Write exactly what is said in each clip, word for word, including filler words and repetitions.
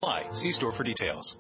See store for details.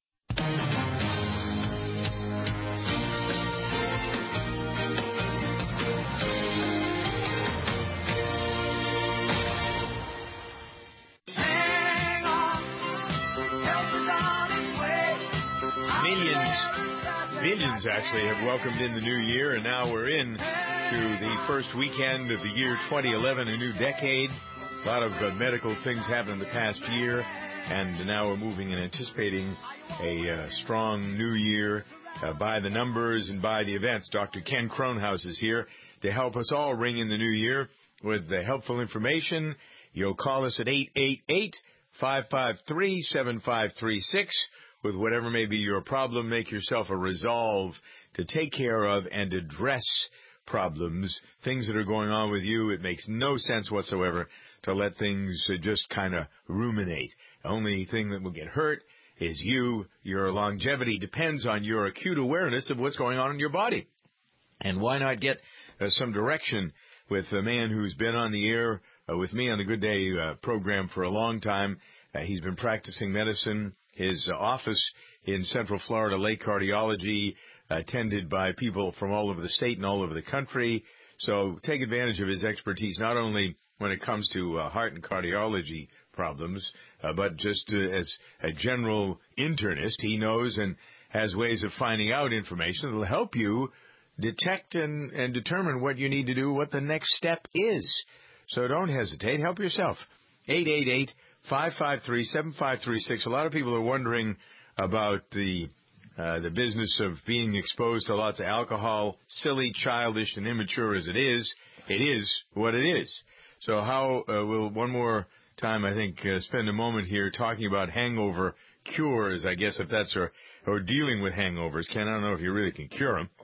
Millions, millions actually have welcomed in the new year, and now we're in to the first weekend of the year twenty eleven, a new decade. A lot of uh, medical things happened in the past year, and now we're moving and anticipating a uh, strong new year uh, by the numbers and by the events. Doctor Ken Kronhaus is here to help us all ring in the new year with the helpful information. You'll call us at eight eight eight, five five three, seven five three six with whatever may be your problem. Make yourself a resolve to take care of and address problems, things that are going on with you. It makes no sense whatsoever to let things uh, just kind of ruminate. The only thing that will get hurt is you. Your longevity depends on your acute awareness of what's going on in your body. And why not get uh, some direction with a man who's been on the air uh, with me on the Good Day uh, program for a long time. Uh, he's been practicing medicine. His uh, office in Central Florida, Lake Cardiology, attended by people from all over the state and all over the country. So take advantage of his expertise, not only when it comes to uh, heart and cardiology problems, uh, but just uh, as a general internist. He knows and has ways of finding out information that will help you detect and, and determine what you need to do, what the next step is. So don't hesitate. Help yourself. eight eight eight, five five three, seven five three six. A lot of people are wondering about the uh, the business of being exposed to lots of alcohol, silly, childish, and immature as it is. It is what it is. So how uh, we'll one more time, I think, uh, spend a moment here talking about hangover cures, I guess, if that's or, or dealing with hangovers. Ken, I don't know if you really can cure them.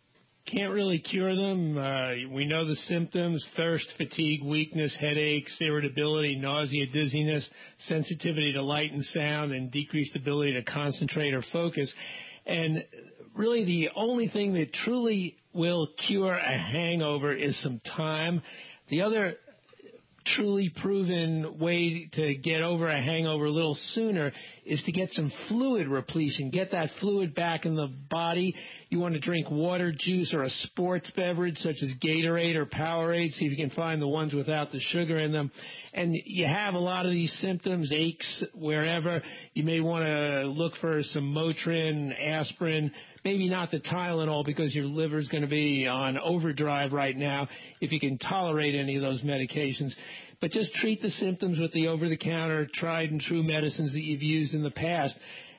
Can't really cure them. Uh, we know the symptoms: thirst, fatigue, weakness, headaches, irritability, nausea, dizziness, sensitivity to light and sound, and decreased ability to concentrate or focus. And really the only thing that truly will cure a hangover is some time. The other truly proven way to get over a hangover a little sooner is to get some fluid repletion, get that fluid back in the body. You want to drink water, juice, or a sports beverage such as Gatorade or Powerade. See if you can find the ones without the sugar in them. And you have a lot of these symptoms, aches, wherever. You may want to look for some Motrin, aspirin, maybe not the Tylenol because your liver is going to be on overdrive right now if you can tolerate any of those medications. But just treat the symptoms with the over-the-counter, tried-and-true medicines that you've used in the past,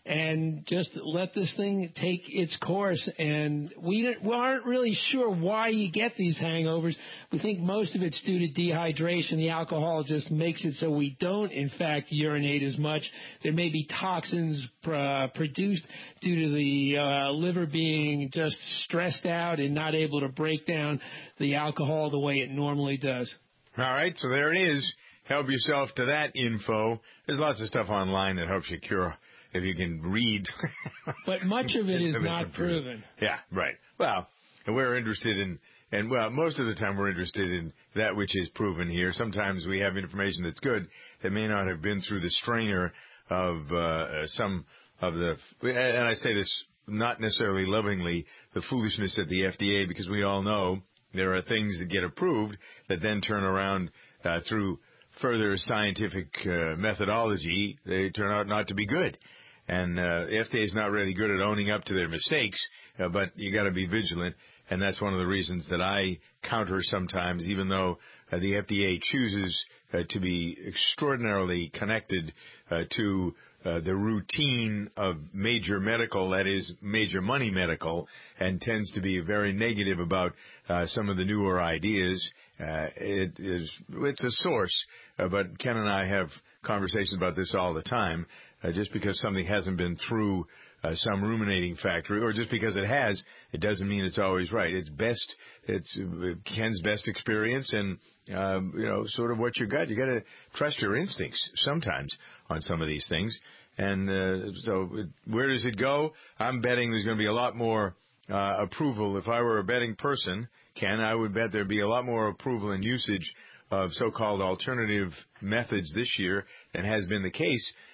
and just let this thing take its course. And we, we aren't really sure why you get these hangovers. We think most of it's due to dehydration. The alcohol just makes it so we don't, in fact, urinate as much. There may be toxins uh, produced due to the uh, liver being just stressed out and not able to break down the alcohol the way it normally does. All right, so there it is. Help yourself to that info. There's lots of stuff online that helps you cure if you can read. But much of it is not proven. Yeah, right. Well, we're interested in, and well, most of the time we're interested in that which is proven here. Sometimes we have information that's good that may not have been through the strainer of uh, some of the, and I say this not necessarily lovingly, the foolishness at the F D A, because we all know there are things that get approved that then turn around uh, through further scientific uh, methodology. They turn out not to be good. And uh, the F D A is not really good at owning up to their mistakes, uh, but you got to be vigilant. And that's one of the reasons that I counter sometimes, even though uh, the F D A chooses uh, to be extraordinarily connected uh, to uh, the routine of major medical, that is major money medical, and tends to be very negative about uh, some of the newer ideas. Uh, it is, it's a source, uh, but Ken and I have conversations about this all the time. Uh, just because something hasn't been through uh, some ruminating factory, or just because it has, it doesn't mean it's always right. It's best, it's uh, Ken's best experience, and um, you know, sort of what you got. You got to trust your instincts sometimes on some of these things. And uh, so, it, where does it go? I'm betting there's going to be a lot more uh, approval. If I were a betting person, Ken, I would bet there'd be a lot more approval and usage of so-called alternative methods this year than has been the case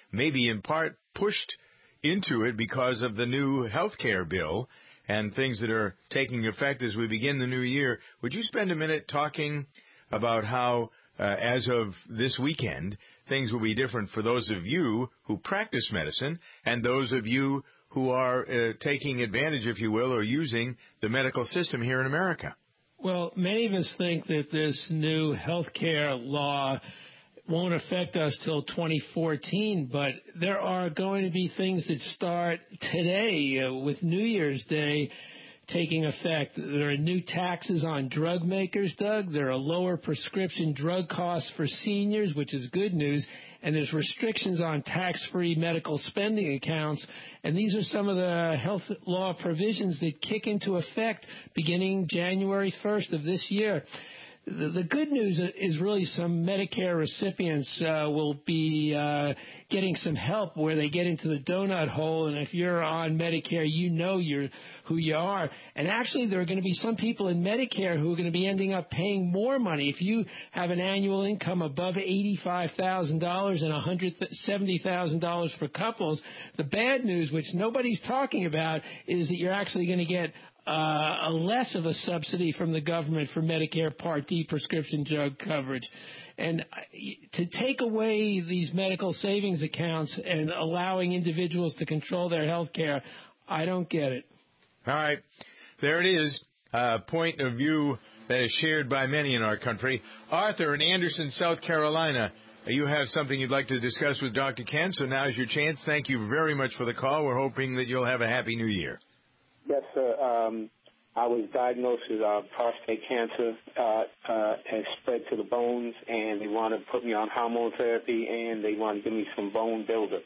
maybe in part pushed into it because of the new health care bill and things that are taking effect as we begin the new year. Would you spend a minute talking about how, uh, as of this weekend, things will be different for those of you who practice medicine and those of you who are uh, taking advantage, if you will, or using the medical system here in America? Well, many of us think that this new health care law won't affect us till twenty fourteen, but there are going to be things that start today uh, with New Year's Day taking effect. There are new taxes on drug makers, Doug. There are lower prescription drug costs for seniors, which is good news. And there's restrictions on tax-free medical spending accounts. And these are some of the health law provisions that kick into effect beginning January first of this year. The, the good news is really some Medicare recipients uh, will be uh, getting some help where they get into the donut hole. And if you're on Medicare, you know you're who you are. And actually, there are going to be some people in Medicare who are going to be ending up paying more money. If you have an annual income above eighty-five thousand dollars and one hundred seventy thousand dollars for couples, the bad news, which nobody's talking about, is that you're actually going to get Uh, a less of a subsidy from the government for Medicare Part D prescription drug coverage. And to take away these medical savings accounts and allowing individuals to control their health care, I don't get it. All right. There it is. A point of view that is shared by many in our country. Arthur in Anderson, South Carolina, you have something you'd like to discuss with Doctor Kent, so now's your chance. Thank you very much for the call. We're hoping that you'll have a happy new year. Yes, sir. Um, I was diagnosed with uh, prostate cancer. Uh, uh, has spread to the bones, and they want to put me on hormone therapy, and they want to give me some bone builder.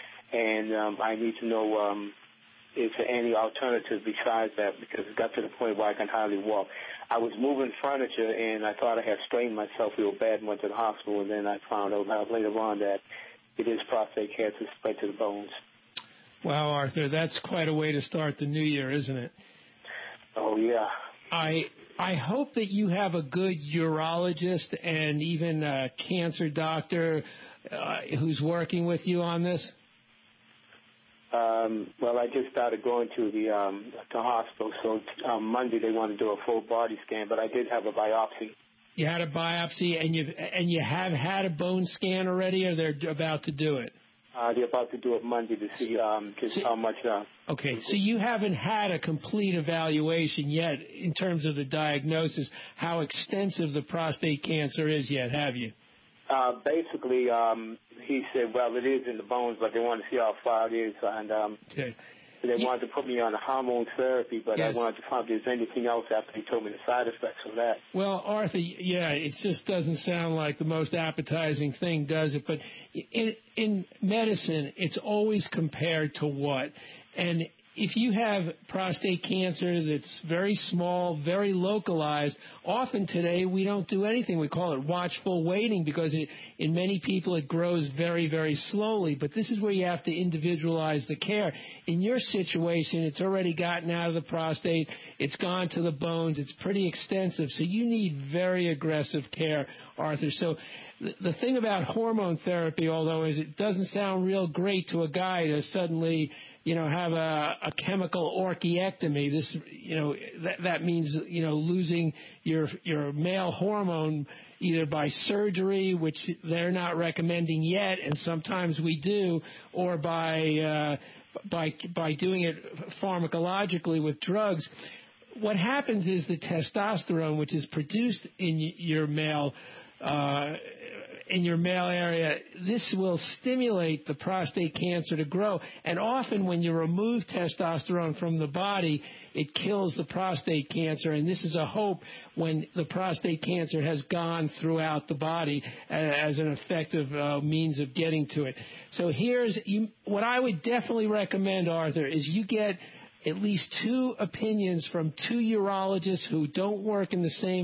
And um, I need to know um, is there any alternative besides that, because it got to the point where I can hardly walk. I was moving furniture, and I thought I had strained myself real bad and went to the hospital, and then I found out later on that it is prostate cancer spread to the bones. Wow, Arthur, that's quite a way to start the new year, isn't it? Oh, yeah. I I hope that you have a good urologist and even a cancer doctor uh, who's working with you on this. Um, well, I just started going to the um, the hospital, so um, Monday they want to do a full body scan, but I did have a biopsy. You had a biopsy, and you and you have had a bone scan already, or they're about to do it? Uh, they're about to do it Monday to see um, just so, how much. Uh, okay, so you haven't had a complete evaluation yet in terms of the diagnosis, how extensive the prostate cancer is yet, have you? Uh, basically, um, he said, well, it is in the bones, but they want to see how far it is. And um, okay. They wanted to put me on a hormone therapy, but yes. I wanted to find if there's anything else after he told me the side effects of that. Well, Arthur, yeah, it just doesn't sound like the most appetizing thing, does it? But in, in medicine, it's always compared to what? And if you have prostate cancer that's very small, very localized, often today we don't do anything. We call it watchful waiting because it, in many people it grows very, very slowly. But this is where you have to individualize the care. In your situation, it's already gotten out of the prostate. It's gone to the bones. It's pretty extensive. So you need very aggressive care, Arthur. So the, the thing about hormone therapy, although, is it doesn't sound real great to a guy to suddenly, you know, have a, a chemical orchiectomy. This, you know, that, that means, you know, losing your your male hormone either by surgery, which they're not recommending yet, and sometimes we do, or by uh, by by doing it pharmacologically with drugs. What happens is the testosterone, which is produced in your male uh, in your male area, this will stimulate the prostate cancer to grow. And often when you remove testosterone from the body, it kills the prostate cancer. And this is a hope when the prostate cancer has gone throughout the body as an effective uh, means of getting to it. So here's you, what I would definitely recommend, Arthur, is you get at least two opinions from two urologists who don't work in the same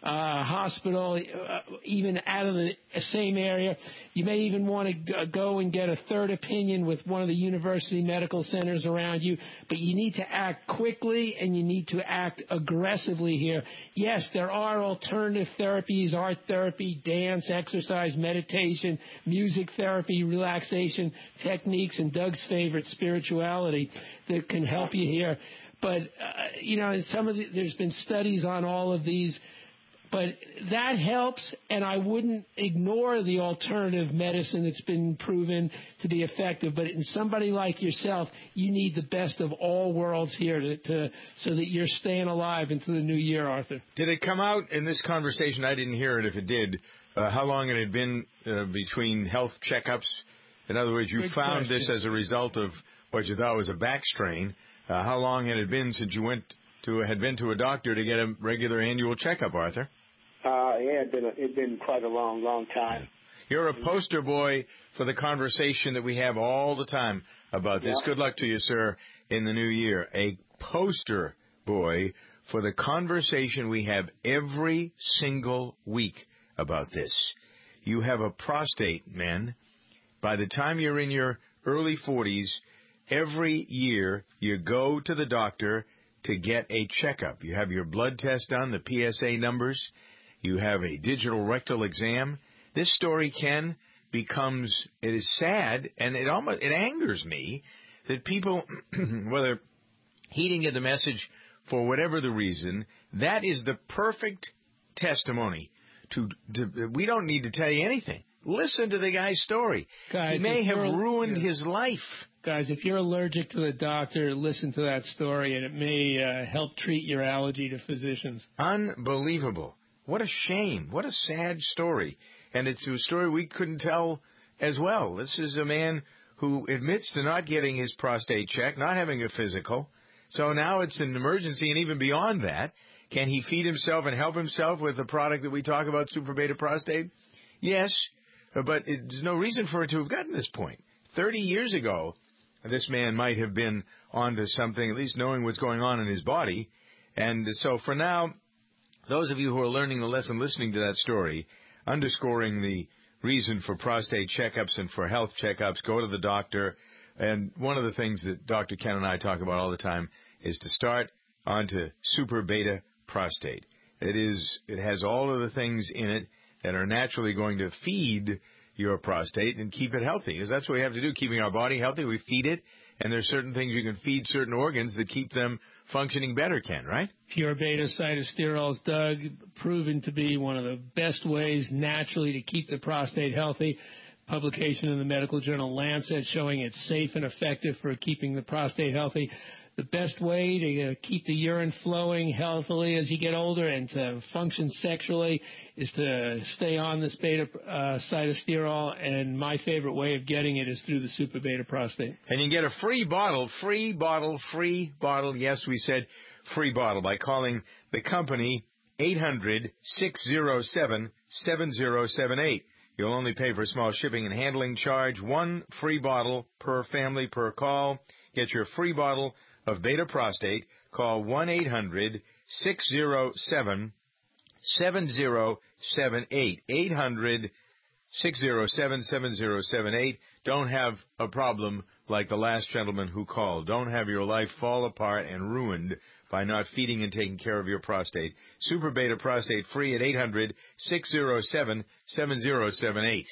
uh, hospital, uh, even out of the same area. You may even want to go and get a third opinion with one of the university medical centers around you, but you need to act quickly and you need to act aggressively here. Yes, there are alternative therapies, art therapy, dance, exercise, meditation, music therapy, relaxation techniques, and Doug's favorite, spirituality, that can help you here. But, uh, you know, some of the, there's been studies on all of these, but that helps, and I wouldn't ignore the alternative medicine that's been proven to be effective. But in somebody like yourself, you need the best of all worlds here to, to so that you're staying alive into the new year, Arthur. Did it come out in this conversation? I didn't hear it. If it did, uh, how long it had been uh, between health checkups? In other words, you Good found question. this as a result of what you thought was a back strain. Uh, how long had it been since you went to had been to a doctor to get a regular annual checkup, Arthur? Uh, yeah, it's been, a, it's been quite a long, long time. You're a poster boy for the conversation that we have all the time about this. Yeah. Good luck to you, sir, in the new year. A poster boy for the conversation we have every single week about this. You have a prostate, men. By the time you're in your early forties, every year you go to the doctor to get a checkup. You have your blood test done, the P S A numbers. You have a digital rectal exam. This story, Ken, becomes, it is sad, and it almost, it angers me that people, whether heeding to the message for whatever the reason, that is the perfect testimony to, to we don't need to tell you anything. Listen to the guy's story. Guys, he may have you're, ruined yeah. his life. Guys, if you're allergic to the doctor, listen to that story, and it may uh, help treat your allergy to physicians. Unbelievable. What a shame. What a sad story. And it's a story we couldn't tell as well. This is a man who admits to not getting his prostate checked, not having a physical. So now it's an emergency, and even beyond that, can he feed himself and help himself with the product that we talk about, Super Beta Prostate? Yes, but it, there's no reason for it to have gotten this point. Thirty years ago, this man might have been onto something, at least knowing what's going on in his body. And so for now, those of you who are learning the lesson, listening to that story, underscoring the reason for prostate checkups and for health checkups, go to the doctor. And one of the things that Doctor Ken and I talk about all the time is to start onto Super Beta Prostate. It is, it has all of the things in it that are naturally going to feed your prostate and keep it healthy. Because that's what we have to do, keeping our body healthy. We feed it, and there's certain things you can feed certain organs that keep them functioning better, Ken, right? Pure beta cytosterols, Doug, proven to be one of the best ways naturally to keep the prostate healthy. Publication in the medical journal Lancet showing it's safe and effective for keeping the prostate healthy. The best way to uh, keep the urine flowing healthily as you get older and to function sexually is to stay on this beta uh, cytosterol, and my favorite way of getting it is through the Super Beta Prostate. And you can get a free bottle, free bottle, free bottle, yes, we said free bottle, by calling the company eight hundred, six oh seven, seven oh seven eight. You'll only pay for a small shipping and handling charge, one free bottle per family per call. Get your free bottle of Beta Prostate. Call one eight hundred, six oh seven, seven oh seven eight. eight hundred, six oh seven, seven oh seven eight. Don't have a problem like the last gentleman who called. Don't have your life fall apart and ruined by not feeding and taking care of your prostate. Super Beta Prostate free at eight hundred, six oh seven, seven oh seven eight.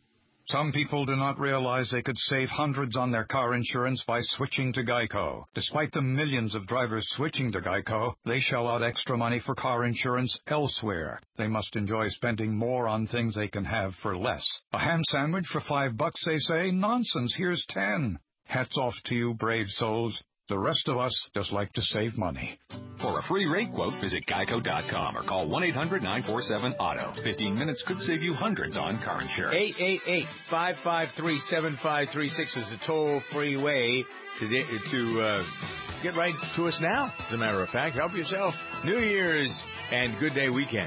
Some people do not realize they could save hundreds on their car insurance by switching to Geico. Despite the millions of drivers switching to Geico, they shell out extra money for car insurance elsewhere. They must enjoy spending more on things they can have for less. A ham sandwich for five bucks, they say? Nonsense, here's ten. Hats off to you, brave souls. The rest of us just like to save money. For a free rate quote, visit geico dot com or call one eight hundred, nine four seven, auto. fifteen minutes could save you hundreds on car insurance. eight eight eight, five five three, seven five three six is the toll-free way to, to uh, get right to us now. As a matter of fact, help yourself. New Year's and Good Day weekend.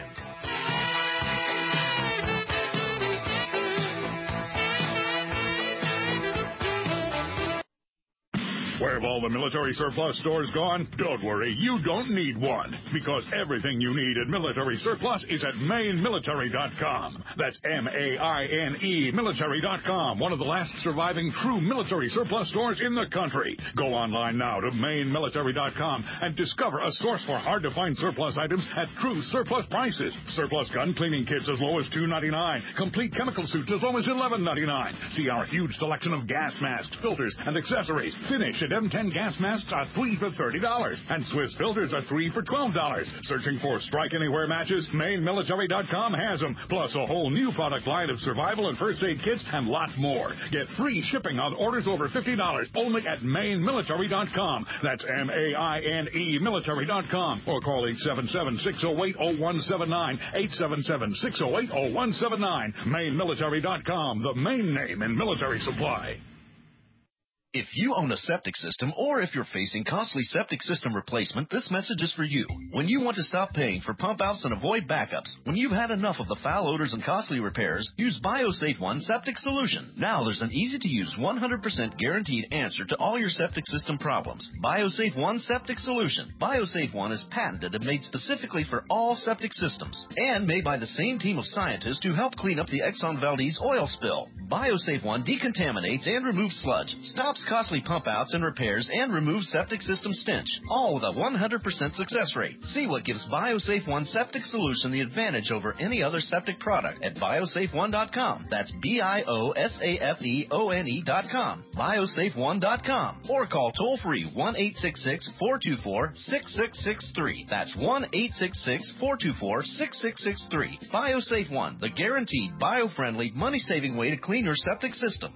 Where have all the military surplus stores gone? Don't worry, you don't need one, because everything you need at Military Surplus is at Maine Military dot com. That's M A I N E Military dot com, one of the last surviving true military surplus stores in the country. Go online now to Maine Military dot com and discover a source for hard-to-find surplus items at true surplus prices. Surplus gun cleaning kits as low as two dollars and ninety-nine cents. Complete chemical suits as low as eleven dollars and ninety-nine cents. See our huge selection of gas masks, filters, and accessories. Finish at M ten gas masks are three for thirty dollars, and Swiss filters are three for twelve dollars. Searching for Strike Anywhere matches? Maine Military dot com has them, plus a whole new product line of survival and first aid kits and lots more. Get free shipping on orders over fifty dollars only at Maine Military dot com. That's M A I N E Military dot com, or call eight seven seven, six oh eight, oh one seven nine, eight seven seven, six oh eight, oh one seven nine. Maine Military dot com, the main name in military supply. If you own a septic system, or if you're facing costly septic system replacement, this message is for you. When you want to stop paying for pump outs and avoid backups, when you've had enough of the foul odors and costly repairs, use BioSafe One Septic Solution. Now there's an easy-to-use one hundred percent guaranteed answer to all your septic system problems. BioSafe One Septic Solution. BioSafe One is patented and made specifically for all septic systems, and made by the same team of scientists who helped clean up the Exxon Valdez oil spill. BioSafe One decontaminates and removes sludge, stops costly pump outs and repairs, and removes septic system stench, all with a one hundred percent success rate. See what gives BioSafe One Septic Solution the advantage over any other septic product at biosafe one dot com. That's B I O S A F E O N E dot com. biosafe one dot com. Or call toll-free one eight six six, four two four, six six six three. That's one eight six six, four two four, six six six three. BioSafe One, the guaranteed, bio-friendly, money-saving way to clean your septic system.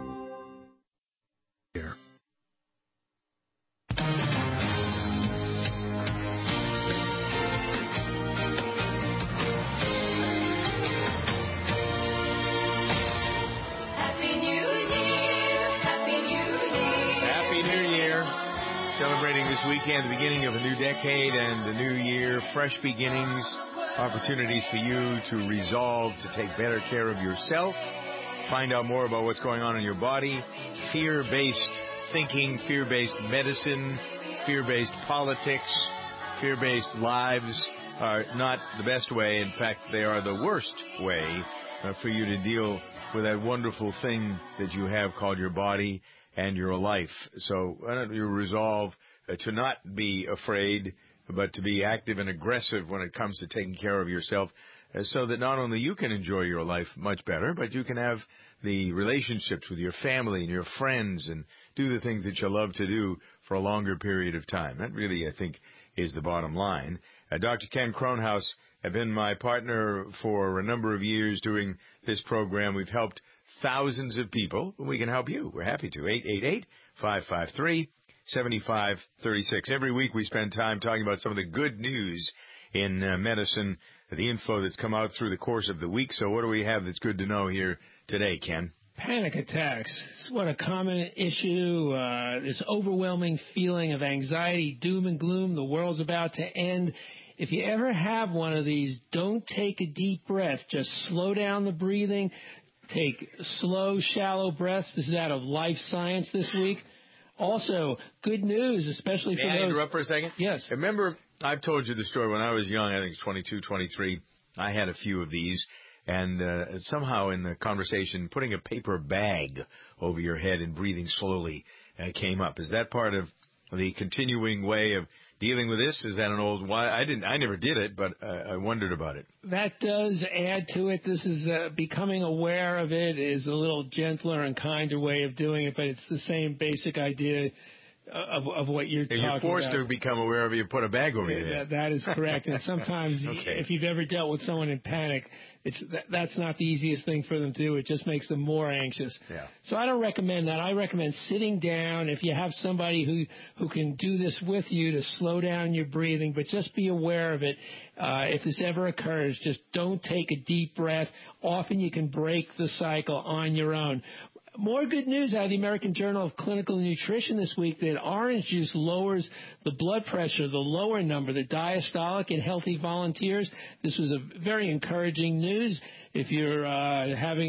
Here. Happy New Year! Happy New Year! Happy New Year. Celebrating this weekend, the beginning of a new decade and a new year, fresh beginnings, opportunities for you to resolve to take better care of yourself, find out more about what's going on in your body, fear-based thinking, fear-based medicine, fear-based politics, fear-based lives are not the best way. In fact, they are the worst way uh, for you to deal with that wonderful thing that you have called your body and your life. So why don't you resolve uh, to not be afraid, but to be active and aggressive when it comes to taking care of yourself, uh, so that not only you can enjoy your life much better, but you can have the relationships with your family and your friends and do the things that you love to do for a longer period of time. That really, I think, is the bottom line. Uh, Doctor Ken Kronhaus has been my partner for a number of years doing this program. We've helped thousands of people. We can help you. We're happy to. eight eight eight, five five three, seven five three six. Every week we spend time talking about some of the good news in uh, medicine, the info that's come out through the course of the week. So what do we have that's good to know here today, Ken? Panic attacks. What a common issue. Uh, this overwhelming feeling of anxiety, doom and gloom. The world's about to end. If you ever have one of these, don't take a deep breath. Just slow down the breathing. Take slow, shallow breaths. This is out of Life Science this week. Also, good news, especially May for I those... interrupt for a second? Yes. Remember, I've told you the story when I was young, I think twenty-two, twenty-three, I had a few of these, and uh, somehow in the conversation, putting a paper bag over your head and breathing slowly uh, came up. Is that part of the continuing way of dealing with this? Is that an old... Why I didn't. I never did it, but uh, I wondered about it. That does add to it. This is uh, becoming aware of it is a little gentler and kinder way of doing it, but it's the same basic idea of, of what you're and talking about. You're forced about. to become aware of it. You put a bag over your head. That, that is correct. And sometimes, okay. if you've ever dealt with someone in panic, it's that, that's not the easiest thing for them to do. It just makes them more anxious. Yeah. So I don't recommend that. I recommend sitting down. If you have somebody who, who can do this with you to slow down your breathing, but just be aware of it. Uh, if this ever occurs, just don't take a deep breath. Often you can break the cycle on your own. More good news out of the American Journal of Clinical Nutrition this week that orange juice lowers the blood pressure, the lower number, the diastolic in healthy volunteers. This was a very encouraging news. If you're uh, having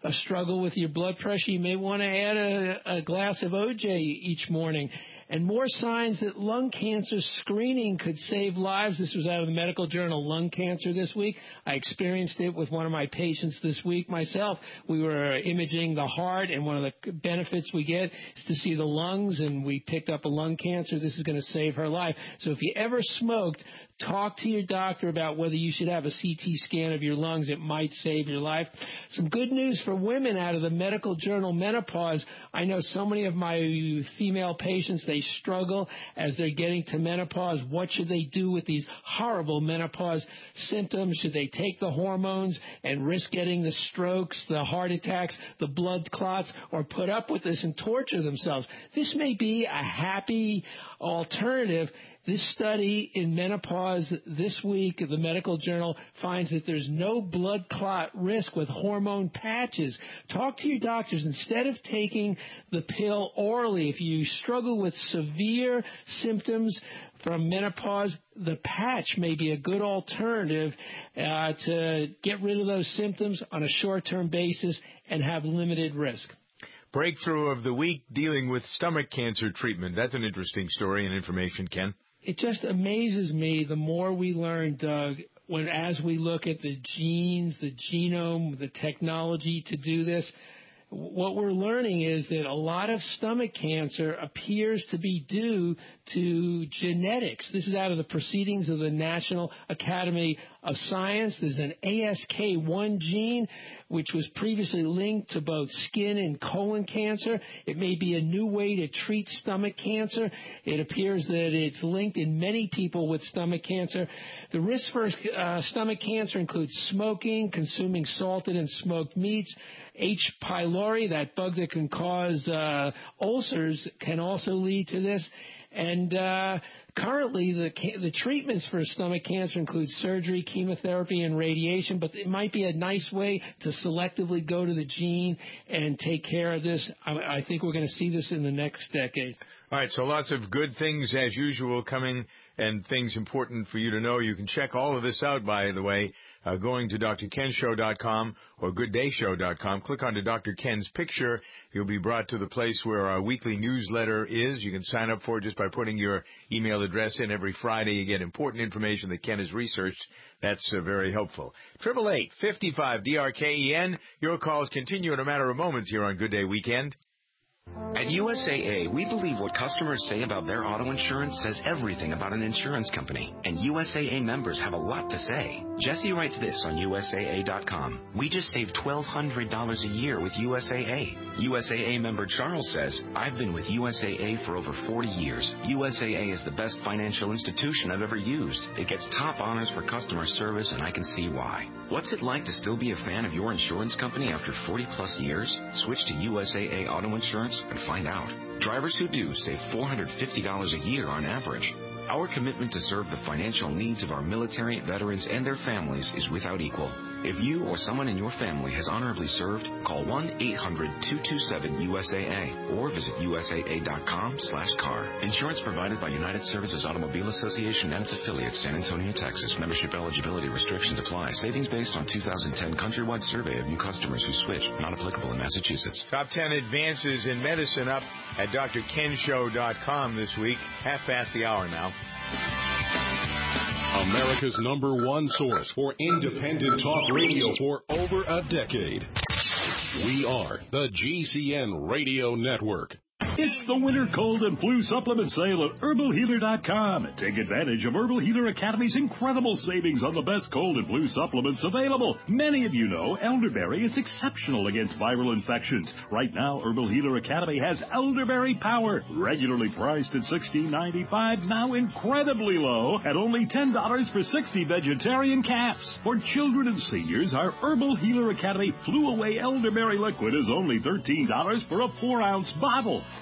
a struggle with your blood pressure, you may want to add a, a glass of O J each morning. And more signs that lung cancer screening could save lives. This was out of the medical journal Lung Cancer this week. I experienced it with one of my patients this week myself. We were imaging the heart, and one of the benefits we get is to see the lungs, and we picked up a lung cancer. This is going to save her life. So if you ever smoked, talk to your doctor about whether you should have a C T scan of your lungs. It might save your life. Some good news for women out of the medical journal Menopause. I know so many of my female patients, they struggle as they're getting to menopause. What should they do with these horrible menopause symptoms? Should they take the hormones and risk getting the strokes, the heart attacks, the blood clots, or put up with this and torture themselves? This may be a happy alternative. This study in menopause this week, the medical journal finds that there's no blood clot risk with hormone patches. Talk to your doctors. Instead of taking the pill orally, if you struggle with severe symptoms from menopause, the patch may be a good alternative uh, to get rid of those symptoms on a short-term basis and have limited risk. Breakthrough of the week dealing with stomach cancer treatment. That's an interesting story and information, Ken. It just amazes me the more we learn, Doug, when as we look at the genes, the genome, the technology to do this. What we're learning is that a lot of stomach cancer appears to be due to genetics. This is out of the proceedings of the National Academy of Science. There's an A S K one gene, which was previously linked to both skin and colon cancer. It may be a new way to treat stomach cancer. It appears that it's linked in many people with stomach cancer. The risks for uh, stomach cancer include smoking, consuming salted and smoked meats. H. pylori, that bug that can cause uh, ulcers, can also lead to this. And uh, currently, the the treatments for stomach cancer include surgery, chemotherapy, and radiation, but it might be a nice way to selectively go to the gene and take care of this. I, I think we're going to see this in the next decade. All right, so lots of good things, as usual, coming, and things important for you to know. You can check all of this out, by the way, uh, going to D R Ken Show dot com or Good Day Show dot com. Click onto Doctor Ken's picture. You'll be brought to the place where our weekly newsletter is. You can sign up for it just by putting your email address in. Every Friday you get important information that Ken has researched. That's uh, very helpful. Triple eight fifty-five D R K E N. Your calls continue in a matter of moments here on Good Day Weekend. At U S A A, we believe what customers say about their auto insurance says everything about an insurance company. And U S A A members have a lot to say. Jesse writes this on U S A A dot com. We just saved twelve hundred dollars a year with U S A A. U S A A member Charles says, I've been with U S A A for over forty years. U S A A is the best financial institution I've ever used. It gets top honors for customer service, and I can see why. What's it like to still be a fan of your insurance company after forty plus years? Switch to U S A A Auto Insurance and find out. Drivers who do save four hundred fifty dollars a year on average. Our commitment to serve the financial needs of our military, veterans, and their families is without equal. If you or someone in your family has honorably served, call one eight hundred two two seven U S A A or visit U S A A dot com slash car. Insurance provided by United Services Automobile Association and its affiliates, San Antonio, Texas. Membership eligibility restrictions apply. Savings based on two thousand ten countrywide survey of new customers who switch. Not applicable in Massachusetts. Top ten advances in medicine up at D R Ken Show dot com this week. Half past the hour now. America's number one source for independent talk radio for over a decade. We are the G C N Radio Network. It's the winter cold and flu supplement sale at herbal healer dot com. Take advantage of Herbal Healer Academy's incredible savings on the best cold and flu supplements available. Many of you know elderberry is exceptional against viral infections. Right now, Herbal Healer Academy has Elderberry Power, regularly priced at sixteen ninety-five, now incredibly low at only ten dollars for sixty vegetarian caps. For children and seniors, our Herbal Healer Academy Flu Away Elderberry Liquid is only thirteen dollars for a four ounce bottle.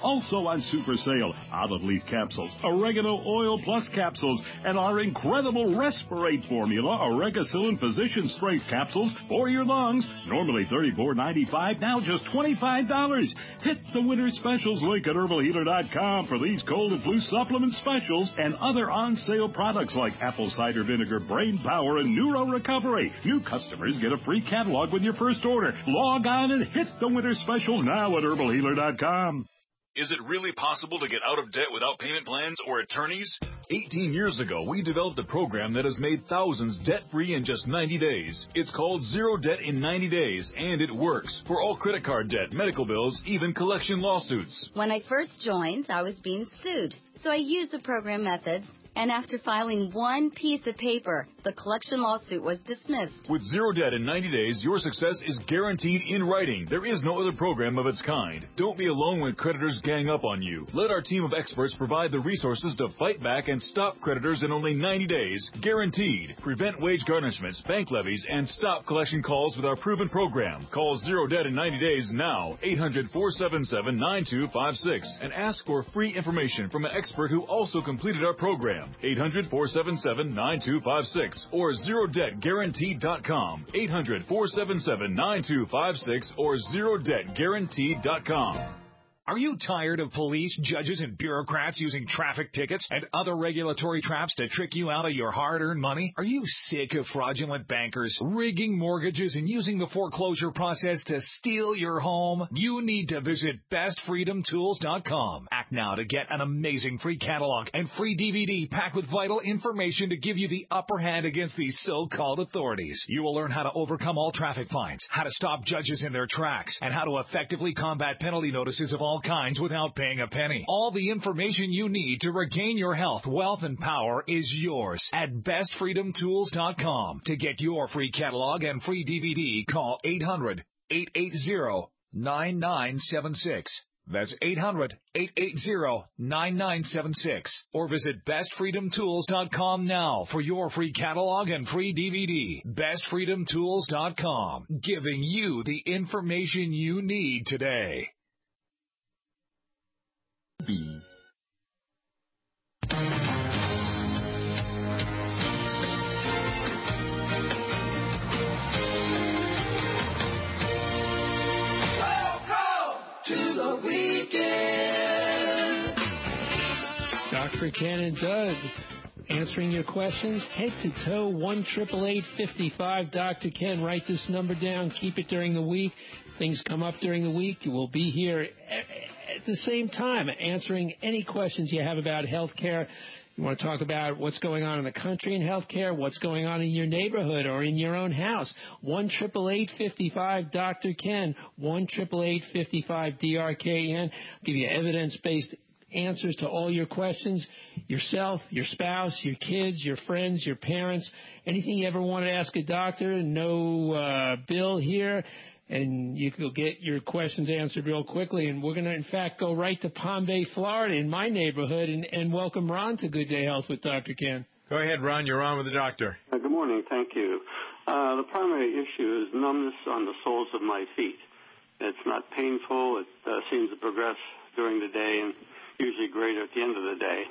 Also on super sale, olive leaf capsules, oregano oil plus capsules, and our incredible Respirate formula, Oregacillin Physician Strength capsules for your lungs. Normally thirty-four ninety-five, now just twenty-five dollars. Hit the winter specials link at herbal healer dot com for these cold and flu supplement specials and other on-sale products like apple cider vinegar, brain power, and neuro recovery. New customers get a free catalog with your first order. Log on and hit the winter specials now at herbal healer dot com. Is it really possible to get out of debt without payment plans or attorneys? eighteen years ago, we developed a program that has made thousands debt-free in just ninety days. It's called Zero Debt in ninety days, and it works for all credit card debt, medical bills, even collection lawsuits. When I first joined, I was being sued, so I used the program methods. And after filing one piece of paper, the collection lawsuit was dismissed. With Zero Debt in ninety days, your success is guaranteed in writing. There is no other program of its kind. Don't be alone when creditors gang up on you. Let our team of experts provide the resources to fight back and stop creditors in only ninety days. Guaranteed. Prevent wage garnishments, bank levies, and stop collection calls with our proven program. Call Zero Debt in ninety days now. eight hundred, four seven seven, nine two five six. And ask for free information from an expert who also completed our program. eight hundred, four seven seven, nine two five six or zero debt guaranteed dot com. eight hundred, four seven seven, nine two five six or zero debt guaranteed dot com. Are you tired of police, judges, and bureaucrats using traffic tickets and other regulatory traps to trick you out of your hard-earned money? Are you sick of fraudulent bankers rigging mortgages and using the foreclosure process to steal your home? You need to visit best freedom tools dot com. Act now to get an amazing free catalog and free D V D packed with vital information to give you the upper hand against these so-called authorities. You will learn how to overcome all traffic fines, how to stop judges in their tracks, and how to effectively combat penalty notices of all kinds without paying a penny. All the information you need to regain your health, wealth, and power is yours at best freedom tools dot com. To get your free catalog and free D V D, call eight hundred, eight eight zero, nine nine seven six. That's eight hundred, eight eight zero, nine nine seven six. Or visit best freedom tools dot com now for your free catalog and free D V D. best freedom tools dot com, giving you the information you need today. B. To the weekend. Doctor Ken and Doug answering your questions. Head to toe one triple eight fifty five. Doctor Ken, write this number down. Keep it during the week. Things come up during the week. You will be here at the same time answering any questions you have about health care. You want to talk about what's going on in the country in health care, what's going on in your neighborhood or in your own house. one triple eight fifty five Doctor Ken, one triple eight fifty five D R K N. I'll give you evidence-based answers to all your questions. Yourself, your spouse, your kids, your friends, your parents, anything you ever want to ask a doctor, no uh, bill here. And you can get your questions answered real quickly. And we're going to, in fact, go right to Palm Bay, Florida, in my neighborhood, and, and welcome Ron to Good Day Health with Doctor Ken. Go ahead, Ron. You're on with the doctor. Uh, good morning. Thank you. Uh, the primary issue is numbness on the soles of my feet. It's not painful. It uh, seems to progress during the day and usually greater at the end of the day.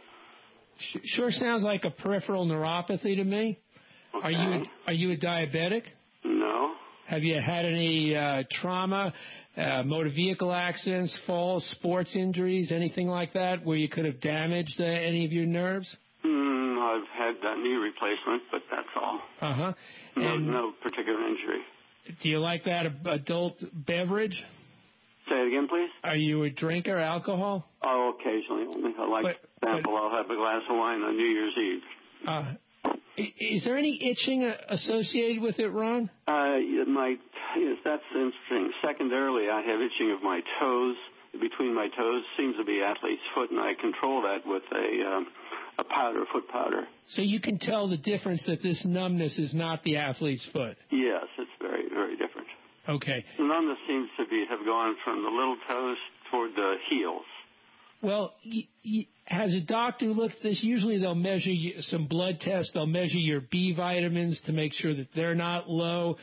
Sure sounds like a peripheral neuropathy to me. Okay. Are you a, are you a diabetic? No. Have you had any uh, trauma, uh, motor vehicle accidents, falls, sports injuries, anything like that where you could have damaged uh, any of your nerves? Mm, I've had a knee replacement, but that's all. Uh-huh. No, And no particular injury. do you like that adult beverage? Say it again, please. Are you a drinker, alcohol? Oh, occasionally only. I like, But- for example, I'll have a glass of wine on New Year's Eve. Uh, i- is there any itching uh, associated with it, Ron? Uh, my, yes, that's interesting. Secondarily, I have itching of my toes, between my toes. Seems to be athlete's foot, and I control that with a um, a powder, foot powder. So you can tell the difference that this numbness is not the athlete's foot. Yes, it's very, very different. Okay. The numbness seems to be have gone from the little toes toward the heels. Well, y- y- has a doctor looked at this? Usually they'll measure you, some blood tests. They'll measure your B vitamins to make sure that they're not low.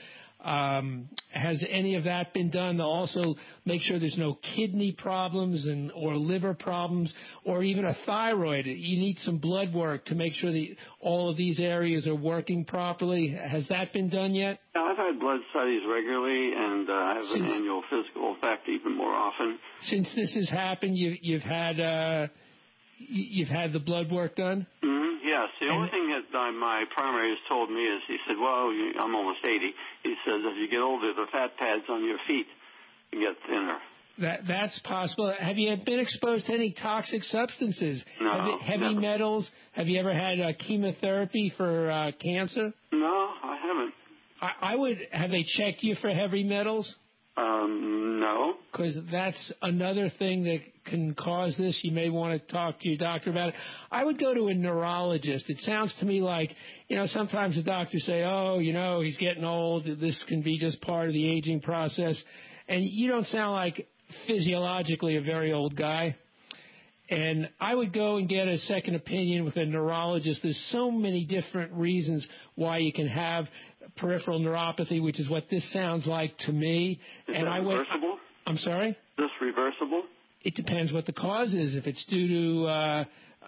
Um, has any of that been done to also make sure there's no kidney problems and or liver problems or even a thyroid? You need some blood work to make sure that all of these areas are working properly. Has that been done yet? Yeah, I've had blood studies regularly, and uh, I have Since, an annual physical, in fact, even more often. Since this has happened, you, you've had uh, you've had the blood work done? Mm-hmm. Yes. The and only thing that uh, my primary has told me is, he said, well, you, I'm almost eighty. He says, as you get older, the fat pads on your feet get thinner. That That's possible. Have you been exposed to any toxic substances? No. Heavy, heavy never. metals? Have you ever had uh, chemotherapy for uh, cancer? No, I haven't. I, I would. Have they checked you for heavy metals? Um, no. Because that's another thing that can cause this. You may want to talk to your doctor about it. I would go to a neurologist. It sounds to me like, you know, sometimes the doctors say, oh, you know, he's getting old. This can be just part of the aging process. And you don't sound like physiologically a very old guy. And I would go and get a second opinion with a neurologist. There's so many different reasons why you can have peripheral neuropathy, which is what this sounds like to me. Is and that I went, reversible? I'm sorry? Is this reversible? It depends what the cause is. If it's due to uh,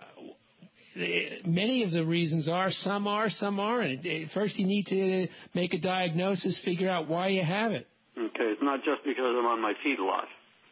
many of the reasons are, some are, some aren't. First, you need to make a diagnosis, figure out why you have it. Okay, it's not just because I'm on my feet a lot.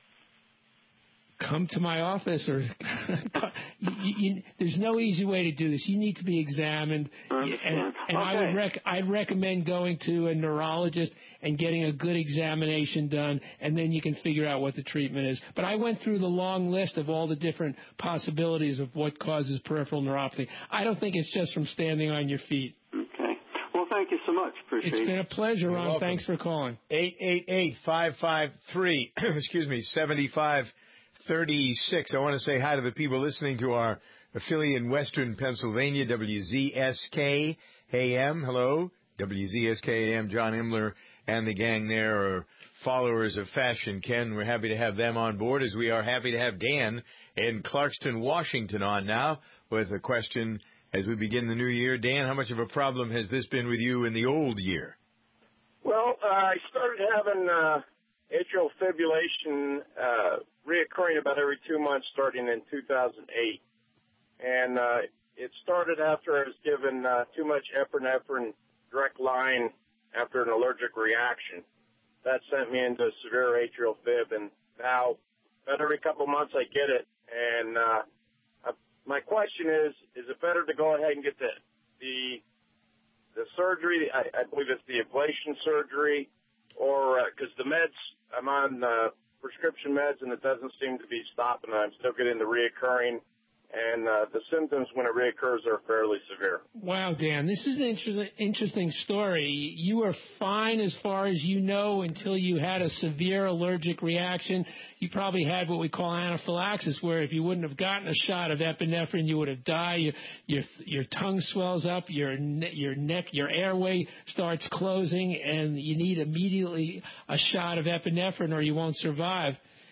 Come to my office, or you, you, there's no easy way to do this. You need to be examined, I and, and okay. I would rec- I'd recommend going to a neurologist and getting a good examination done, and then you can figure out what the treatment is. But I went through the long list of all the different possibilities of what causes peripheral neuropathy. I don't think it's just from standing on your feet. Okay. Well, thank you so much. Appreciate it. It's been a pleasure, You're Ron. welcome. Thanks for calling. eight eight eight, five five three, excuse me, seventy-five thirty-six. I want to say hi to the people listening to our affiliate in Western Pennsylvania, W Z S K A M. Hello, W Z S K A M. John Imler and the gang there are followers of Fashion Ken. We're happy to have them on board, as we are happy to have Dan in Clarkston, Washington on now with a question as we begin the new year. Dan, how much of a problem has this been with you in the old year? Well, uh, I started having uh, atrial fibrillation uh, reoccurring about every two months starting in two thousand eight. And uh, it started after I was given uh, too much epinephrine direct line after an allergic reaction. That sent me into severe atrial fib, and now about every couple of months I get it. And uh, uh, my question is, is it better to go ahead and get the the, the surgery, I, I believe it's the ablation surgery, or because uh, the meds, I'm on uh, prescription meds, and it doesn't seem to be stopping. I'm still getting the reoccurring, and uh, the symptoms when it reoccurs are fairly severe. Wow, Dan, this is an interesting, interesting story. You were fine as far as you know until you had a severe allergic reaction. You probably had what we call anaphylaxis, where if you wouldn't have gotten a shot of epinephrine, you would have died. Your your, your tongue swells up, your ne- your neck, your airway starts closing, and you need immediately a shot of epinephrine, or you won't survive.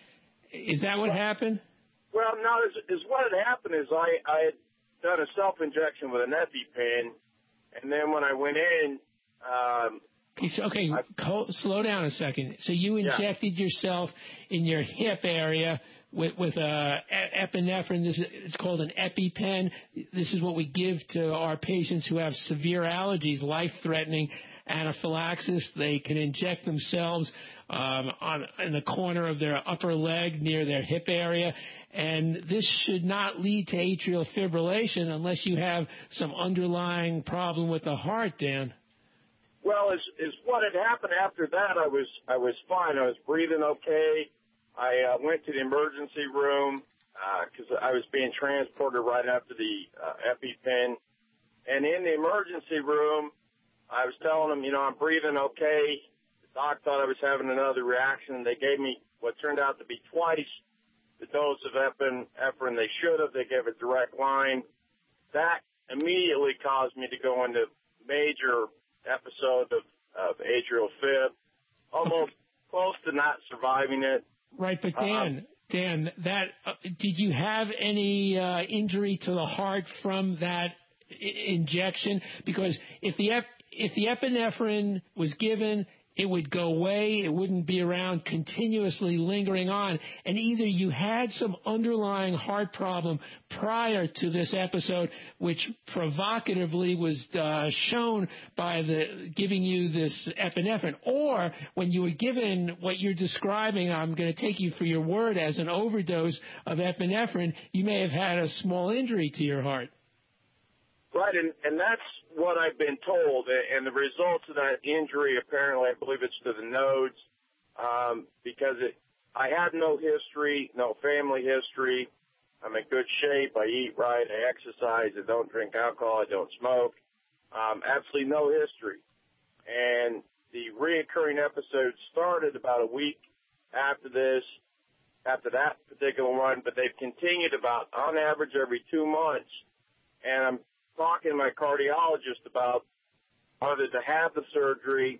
Is that what happened? Well, no, is, is what had happened is I, I had done a self-injection with an EpiPen, and then when I went in... Um, okay, so, okay I, co- slow down a second. So you injected yeah. yourself in your hip area with, with uh, epinephrine. This is, it's called an EpiPen. This is what we give to our patients who have severe allergies, life-threatening anaphylaxis. They can inject themselves um, on in the corner of their upper leg near their hip area, and this should not lead to atrial fibrillation unless you have some underlying problem with the heart, Dan. Well, is is what had happened after that? I was I was fine. I was breathing okay. I uh, went to the emergency room because uh, I was being transported right after the uh, EpiPen, and in the emergency room, I was telling them, you know, I'm breathing okay. The doc thought I was having another reaction. They gave me what turned out to be twice the dose of epinephrine they should have. They gave a direct line. That immediately caused me to go into major episode of, of atrial fib, almost close to not surviving it. Right, but Dan, um, Dan, that uh, did you have any uh, injury to the heart from that I- injection? Because if the ep- if the epinephrine was given it would go away. It wouldn't be around continuously lingering on. And either you had some underlying heart problem prior to this episode, which provocatively was uh, shown by the giving you this epinephrine, or when you were given what you're describing, I'm going to take you for your word, as an overdose of epinephrine, you may have had a small injury to your heart. Right, and, and that's what I've been told. And the results of that injury, apparently, I believe it's to the nodes, um, because it, I had no history, no family history. I'm in good shape. I eat right. I exercise. I don't drink alcohol. I don't smoke. Um, absolutely no history. And the reoccurring episode started about a week after this, after that particular one, but they've continued about, on average, every two months. And I'm talking to my cardiologist about whether to have the surgery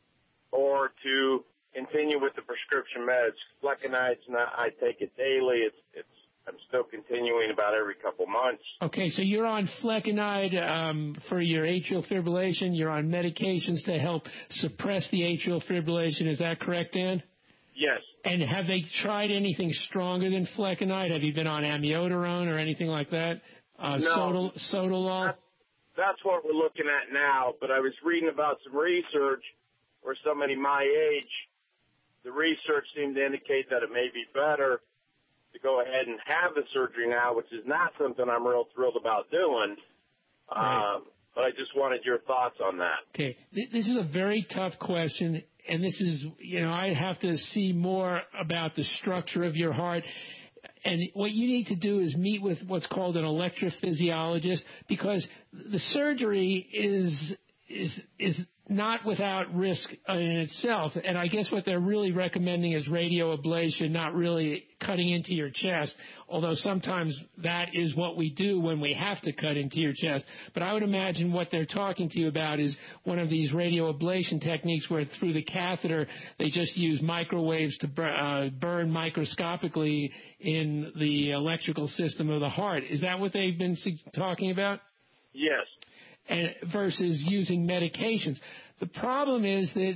or to continue with the prescription meds. Flecainide, I take it daily. It's, it's, I'm still continuing about every couple months. Okay, so you're on flecainide um, for your atrial fibrillation. You're on medications to help suppress the atrial fibrillation. Is that correct, Dan? Yes. And have they tried anything stronger than flecainide? Have you been on amiodarone or anything like that? Uh, no. Sodal, Sodalol? That's, that's what we're looking at now, but I was reading about some research where somebody my age, the research seemed to indicate that it may be better to go ahead and have the surgery now, which is not something I'm real thrilled about doing. Right. Um, but I just wanted your thoughts on that. Okay. This is a very tough question, and this is, you know, I have to see more about the structure of your heart. And what you need to do is meet with what's called an electrophysiologist, because the surgery is is is not without risk in itself. And I guess what they're really recommending is radio ablation, not really cutting into your chest, although sometimes that is what we do when we have to cut into your chest. But I would imagine what they're talking to you about is one of these radio ablation techniques where through the catheter they just use microwaves to bur- uh, burn microscopically in the electrical system of the heart. Is that what they've been talking about? Yes. And versus using medications. The problem is that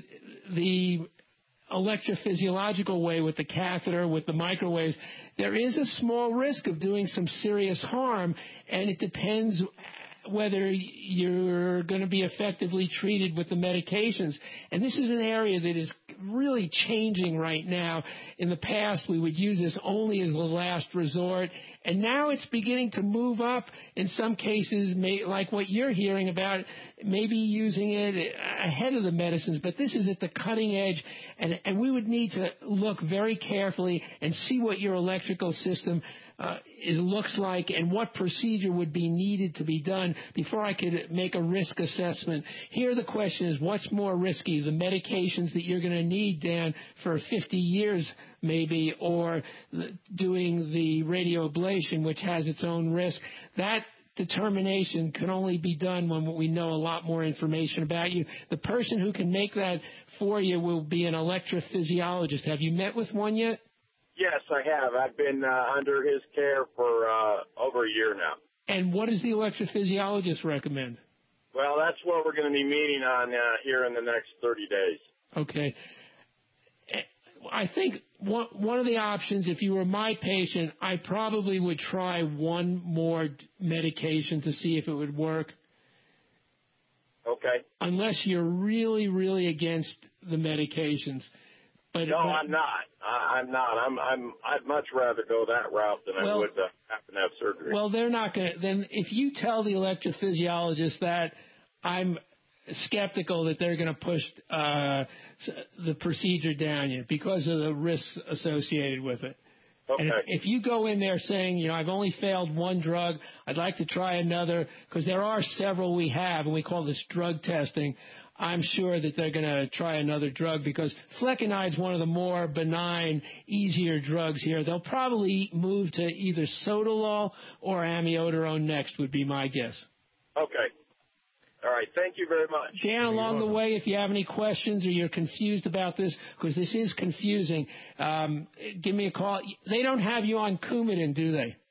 the electrophysiological way with the catheter, with the microwaves, there is a small risk of doing some serious harm, and it depends whether you're going to be effectively treated with the medications. And this is an area that is really changing right now. In the past, we would use this only as the last resort, and now it's beginning to move up. In some cases, may, like what you're hearing about, maybe using it ahead of the medicines, but this is at the cutting edge, and, and we would need to look very carefully and see what your electrical system Uh, it looks like and what procedure would be needed to be done before I could make a risk assessment. Here the question is, what's more risky, the medications that you're going to need, Dan, for fifty years maybe, or the, doing the radio ablation, which has its own risk? That determination can only be done when we know a lot more information about you. The person who can make that for you will be an electrophysiologist. Have you met with one yet? Yes, I have. I've been uh, under his care for uh, over a year now. And what does the electrophysiologist recommend? Well, that's what we're going to be meeting on uh, here in the next thirty days. Okay. I think one, one of the options, if you were my patient, I probably would try one more medication to see if it would work. Okay. Unless you're really, really against the medications. But, no, but, I'm not. I, I'm not. I'm. I'm. I'd much rather go that route than well, I would uh, happen to have surgery. Well, they're not going to. Then, if you tell the electrophysiologist that, I'm skeptical that they're going to push uh, the procedure down you because of the risks associated with it. Okay. And if, if you go in there saying, you know, I've only failed one drug, I'd like to try another, because there are several we have, and we call this drug testing. I'm sure that they're going to try another drug because flecainide is one of the more benign, easier drugs here. They'll probably move to either Sodalol or amiodarone next would be my guess. Okay. All right. Thank you very much. Dan, along the way, if you have any questions or you're confused about this, because this is confusing, um, give me a call. They don't have you on Coumadin, do they?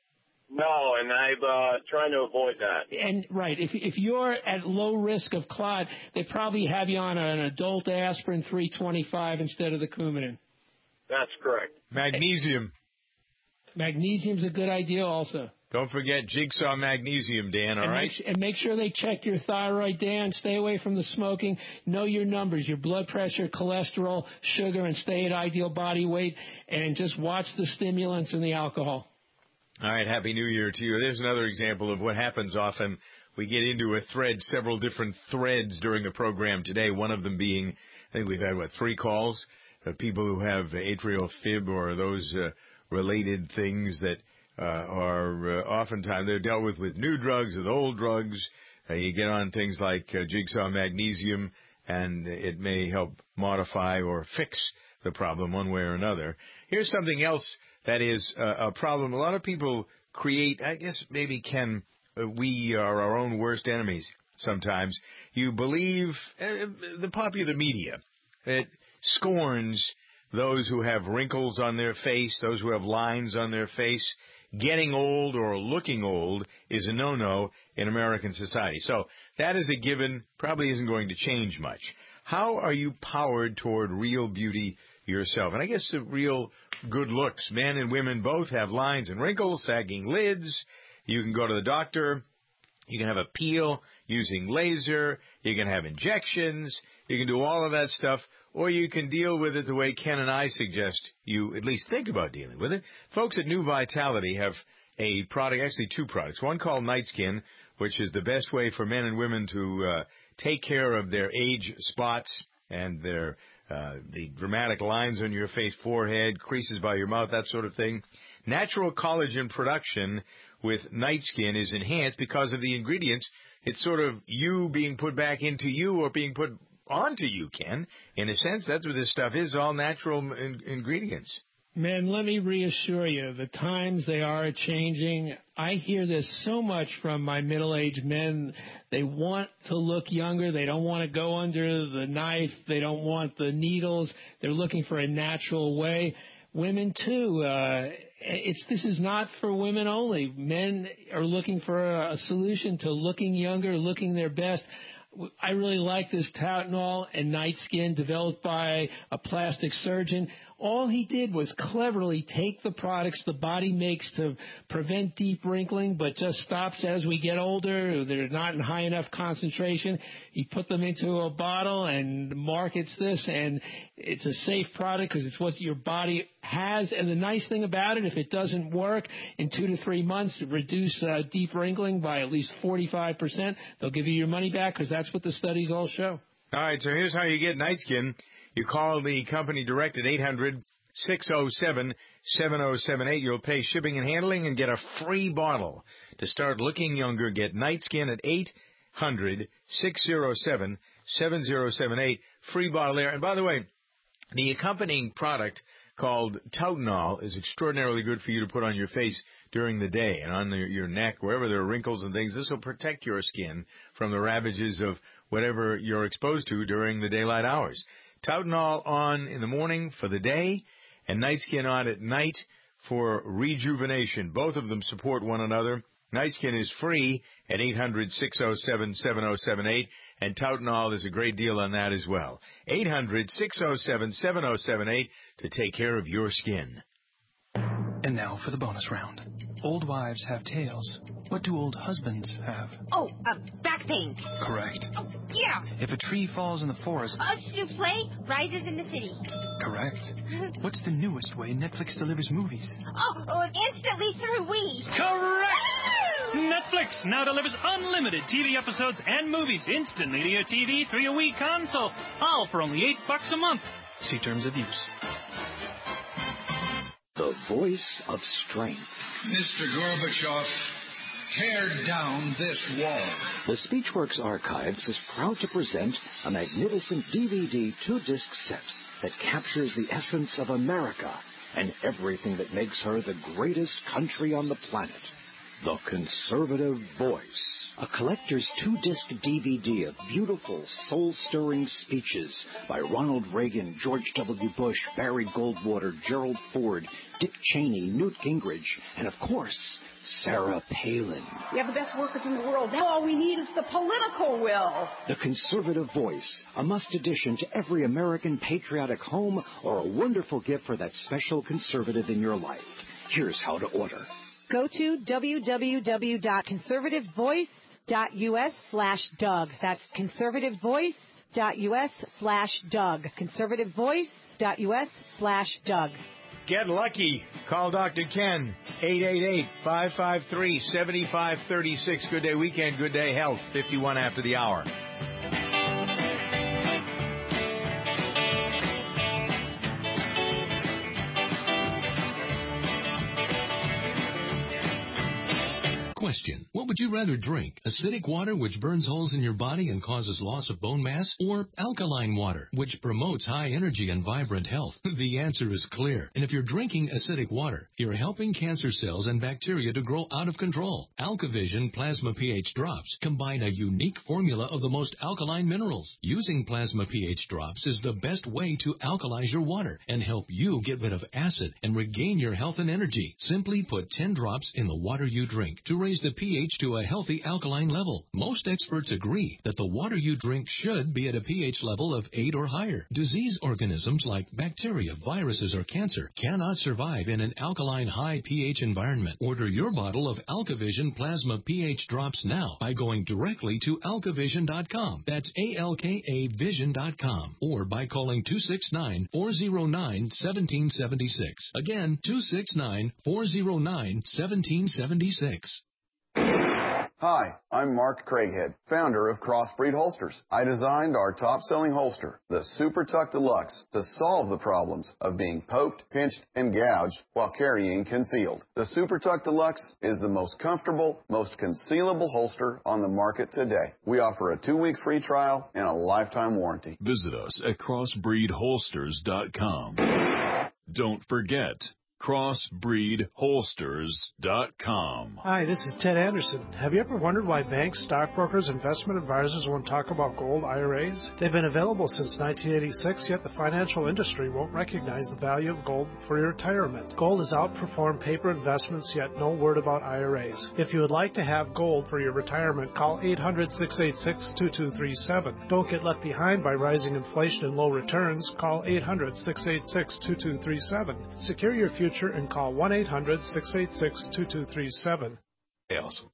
No, and I'm uh, trying to avoid that. And right, if if you're at low risk of clot, they probably have you on an adult aspirin three twenty-five instead of the Coumadin. That's correct. Magnesium. Magnesium's a good idea also. Don't forget Jigsaw Magnesium, Dan, all and right? Make, and make sure they check your thyroid, Dan. Stay away from the smoking. Know your numbers, your blood pressure, cholesterol, sugar, and stay at ideal body weight. And just watch the stimulants and the alcohol. All right, Happy New Year to you. There's another example of what happens often. We get into a thread, several different threads during the program today, one of them being, I think we've had, what, three calls? Uh, people who have atrial fib or those uh, related things that uh, are uh, oftentimes, they're dealt with with new drugs, with old drugs. Uh, you get on things like uh, Jigsaw Magnesium, and it may help modify or fix the problem one way or another. Here's something else that is uh, a problem. A lot of people create, I guess maybe, Ken, uh, we are our own worst enemies sometimes. You believe uh, the popular media. It scorns those who have wrinkles on their face, those who have lines on their face. Getting old or looking old is a no-no in American society. So that is a given, probably isn't going to change much. How are you powered toward real beauty yourself? And I guess the real good looks. Men and women both have lines and wrinkles, sagging lids. You can go to the doctor. You can have a peel using laser. You can have injections. You can do all of that stuff. Or you can deal with it the way Ken and I suggest you at least think about dealing with it. Folks at New Vitality have a product, actually two products. One called Night Skin, which is the best way for men and women to uh, take care of their age spots and their uh, the dramatic lines on your face, forehead, creases by your mouth, that sort of thing. Natural collagen production with Night Skin is enhanced because of the ingredients. It's sort of you being put back into you or being put onto you, Ken. In a sense, that's what this stuff is, all natural in- ingredients. Man, let me reassure you, the times they are changing. I hear this so much from my middle-aged men. They want to look younger. They don't want to go under the knife. They don't want the needles. They're looking for a natural way. Women, too. Uh, it's this is not for women only. Men are looking for a, a solution to looking younger, looking their best. I really like this Tautanol and Night Skin developed by a plastic surgeon. All he did was cleverly take the products the body makes to prevent deep wrinkling, but just stops as we get older. They're not in high enough concentration. He put them into a bottle and markets this, and it's a safe product because it's what your body has. And the nice thing about it, if it doesn't work, in two to three months, reduce uh, deep wrinkling by at least forty-five percent. They'll give you your money back because that's what the studies all show. All right, so here's how you get Night Skin. You call the company direct at eight hundred, six oh seven, seven oh seven eight. You'll pay shipping and handling and get a free bottle. To start looking younger, get Night Skin at eight hundred, six oh seven, seven oh seven eight. Free bottle there. And by the way, the accompanying product called Tautanol is extraordinarily good for you to put on your face during the day and on the, your neck, wherever there are wrinkles and things. This will protect your skin from the ravages of whatever you're exposed to during the daylight hours. Tautanol on in the morning for the day and Night Skin on at night for rejuvenation. Both of them support one another. Night Skin is free at eight hundred, six oh seven, seven oh seven eight, and Tautanol is a great deal on that as well. eight hundred, six oh seven, seven oh seven eight to take care of your skin. And now for the bonus round. Old wives have tails. What do old husbands have? Oh, uh, back pain. Correct. Oh, yeah. If a tree falls in the forest... A souffle rises in the city. Correct. What's the newest way Netflix delivers movies? Oh, oh instantly through Wii. Correct! Netflix now delivers unlimited T V episodes and movies instantly to your T V through your Wii console. All for only eight bucks a month. See terms of use. The voice of strength. Mister Gorbachev, tear down this wall. The Speechworks Archives is proud to present a magnificent D V D two-disc set that captures the essence of America and everything that makes her the greatest country on the planet. The Conservative Voice. A collector's two-disc D V D of beautiful, soul-stirring speeches by Ronald Reagan, George W. Bush, Barry Goldwater, Gerald Ford, Dick Cheney, Newt Gingrich, and, of course, Sarah Palin. We have the best workers in the world. Now all we need is the political will. The Conservative Voice, a must-addition to every American patriotic home or a wonderful gift for that special conservative in your life. Here's how to order. Go to www.conservativevoice.us slash Doug. That's conservativevoice.us slash Doug. Conservativevoice.us slash Doug. Get lucky. Call Doctor Ken. eight eight eight, five five three, seven five three six. Good Day Weekend, Good Day Health. fifty-one after the hour. Question. What would you rather drink? Acidic water, which burns holes in your body and causes loss of bone mass? Or alkaline water, which promotes high energy and vibrant health? The answer is clear. And if you're drinking acidic water, you're helping cancer cells and bacteria to grow out of control. AlkaVision Plasma pH Drops combine a unique formula of the most alkaline minerals. Using Plasma pH Drops is the best way to alkalize your water and help you get rid of acid and regain your health and energy. Simply put ten drops in the water you drink to raise the pH to a healthy alkaline level. Most experts agree that the water you drink should be at a pH level of eight or higher. Disease organisms like bacteria, viruses, or cancer cannot survive in an alkaline high pH environment. Order your bottle of AlkaVision Plasma pH Drops now by going directly to alka vision dot com. That's A L K A vision dot com. Or by calling two six nine, four zero nine, one seven seven six. Again, two six nine, four zero nine, one seven seven six. Hi, I'm Mark Craighead, founder of Crossbreed Holsters. I designed our top-selling holster, the Super Tuck Deluxe, to solve the problems of being poked, pinched, and gouged while carrying concealed. The Super Tuck Deluxe is the most comfortable, most concealable holster on the market today. We offer a two-week free trial and a lifetime warranty. Visit us at crossbreed holsters dot com. Don't forget, crossbreed holsters dot com. Hi, this is Ted Anderson. Have you ever wondered why banks, stockbrokers, investment advisors won't talk about gold I R As? They've been available since nineteen eighty-six, yet the financial industry won't recognize the value of gold for your retirement. Gold has outperformed paper investments, yet no word about I R As. If you would like to have gold for your retirement, call eight hundred, six eight six, two two three seven. Don't get left behind by rising inflation and low returns. Call eight hundred, six eight six, two two three seven. Secure your future and call one eight hundred, six eight six, two two three seven. Awesome.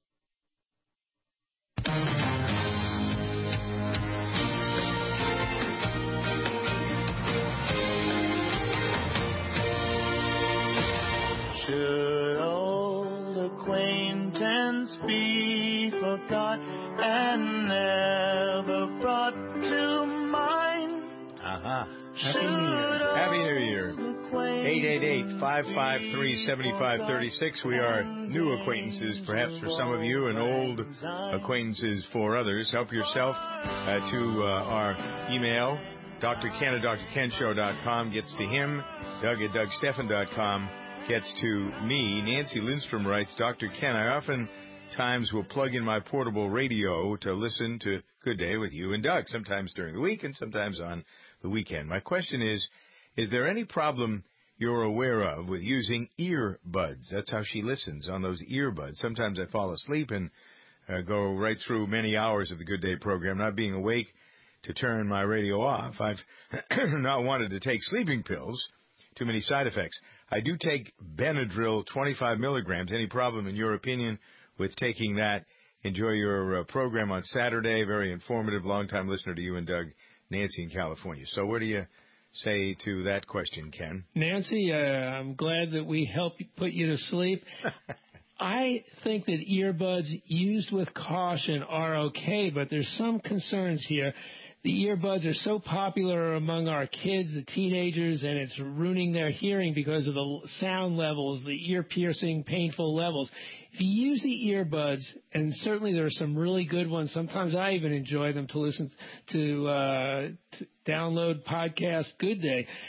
Should old acquaintance be forgot and never brought to mind? Uh-huh. Happy New Year. Happy New Year. eight eight eight, five five three, seven five three six. We are new acquaintances, perhaps for some of you, and old acquaintances for others. Help yourself uh, to uh, our email. Doctor Ken at Dr Ken Show dot com gets to him. Doug at Doug Stephan dot com gets to me. Nancy Lindstrom writes, Doctor Ken, I oftentimes will plug in my portable radio to listen to Good Day with you and Doug, sometimes during the week and sometimes on the weekend. My question is, is there any problem you're aware of with using earbuds? That's how she listens, on those earbuds. Sometimes I fall asleep and uh, go right through many hours of the Good Day program, not being awake to turn my radio off. I've not wanted to take sleeping pills. Too many side effects. I do take Benadryl twenty-five milligrams. Any problem, in your opinion, with taking that? Enjoy your uh, program on Saturday. Very informative. Long-time listener to you and Doug. Nancy in California. So what do you say to that question, Ken? Nancy, uh, I'm glad that we helped put you to sleep. I think that earbuds used with caution are okay, but there's some concerns here. The earbuds are so popular among our kids, the teenagers, and it's ruining their hearing because of the sound levels, the ear-piercing, painful levels. If you use the earbuds, and certainly there are some really good ones, sometimes I even enjoy them to listen to, uh, to download podcast Good Day.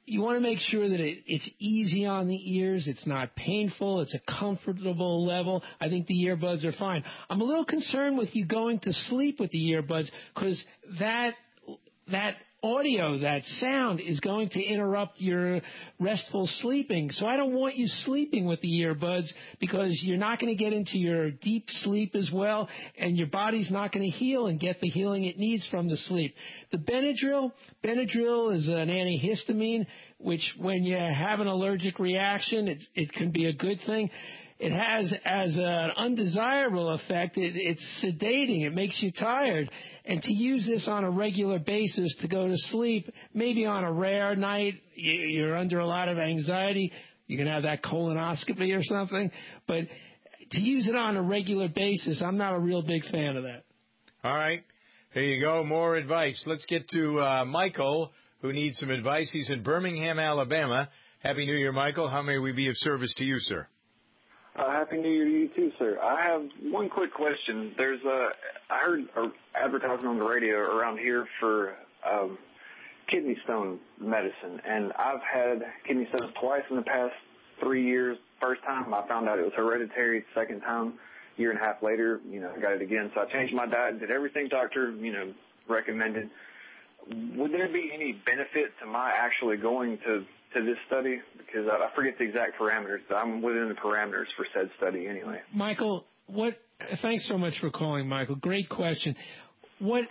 you want to make sure that it, it's easy on the ears, it's not painful, it's a comfortable level. I think the earbuds are fine. I'm a little concerned with you going to sleep with the earbuds because that that audio, that sound is going to interrupt your restful sleeping. So I don't want you sleeping with the earbuds because you're not going to get into your deep sleep as well, and your body's not going to heal and get the healing it needs from the sleep. The Benadryl, Benadryl is an antihistamine, which when you have an allergic reaction, it's, it can be a good thing. It has as an undesirable effect, it, it's sedating. It makes you tired. And to use this on a regular basis to go to sleep, maybe on a rare night, you're under a lot of anxiety, you can have that colonoscopy or something. But to use it on a regular basis, I'm not a real big fan of that. All right. There you go. More advice. Let's get to uh, Michael, who needs some advice. He's in Birmingham, Alabama. Happy New Year, Michael. How may we be of service to you, sir? Uh, Happy New Year to you too, sir. I have one quick question. There's a, I heard an advertisement on the radio around here for um, kidney stone medicine, and I've had kidney stones twice in the past three years. First time I found out it was hereditary. Second time, a year and a half later, you know, I got it again. So I changed my diet, did everything doctor, you know, recommended. Would there be any benefit to my actually going to to this study? Because I, I forget the exact parameters, but I'm within the parameters for said study anyway. Michael, what? Thanks so much for calling, Michael. Great question. What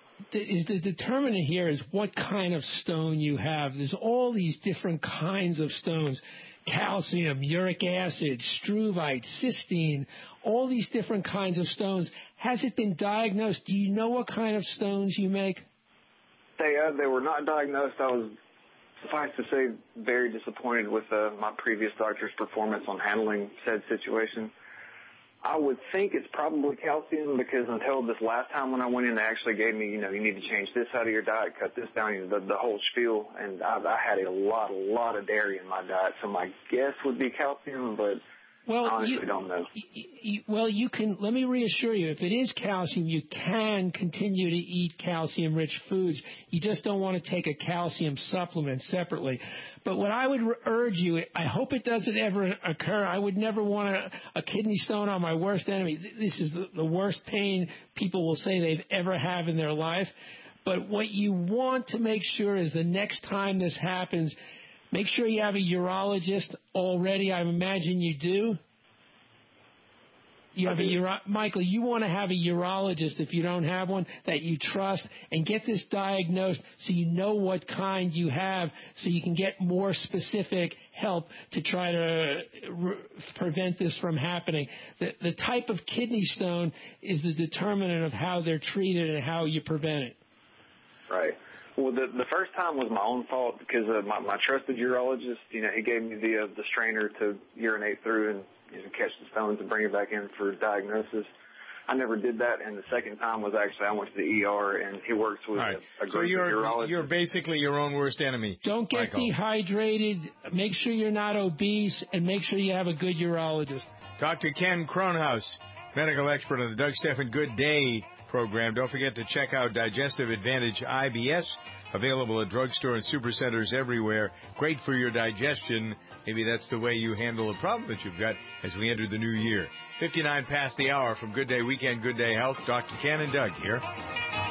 is the determinant here is what kind of stone you have. There's all these different kinds of stones: calcium, uric acid, struvite, cysteine, all these different kinds of stones. Has it been diagnosed? Do you know what kind of stones you make? They uh, they were not diagnosed. I was, suffice to say, very disappointed with uh, my previous doctor's performance on handling said situation. I would think it's probably calcium because until this last time when I went in, they actually gave me, you know, you need to change this out of your diet, cut this down, you know, the, the whole spiel. And I, I had a lot, a lot of dairy in my diet, so my guess would be calcium, but well, I honestly you, don't know. You, well, you can, let me reassure you, if it is calcium, you can continue to eat calcium-rich foods. You just don't want to take a calcium supplement separately. But what I would urge you, I hope it doesn't ever occur. I would never want a, a kidney stone on my worst enemy. This is the, the worst pain people will say they've ever had in their life. But what you want to make sure is the next time this happens, make sure you have a urologist already. I imagine you do. You have a uro- Michael, you want to have a urologist, if you don't have one, that you trust, and get this diagnosed so you know what kind you have, so you can get more specific help to try to re- prevent this from happening. The, the type of kidney stone is the determinant of how they're treated and how you prevent it. Right. Well, the the first time was my own fault because uh, my my trusted urologist, you know, he gave me the uh, the strainer to urinate through and, you know, catch the stones and bring it back in for diagnosis. I never did that, and the second time was actually I went to the E R, and he works with right. a, a so group you're, of urologists. You're basically your own worst enemy. Don't get Michael. dehydrated. Make sure you're not obese, and make sure you have a good urologist. Doctor Ken Kronhaus, medical expert on the Doug Stephan Good Day program. Don't forget to check out Digestive Advantage I B S, available at drugstore and supercenters everywhere. Great for your digestion. Maybe that's the way you handle a problem that you've got as we enter the new year. fifty-nine past the hour from Good Day Weekend, Good Day Health. Doctor Ken and Doug here.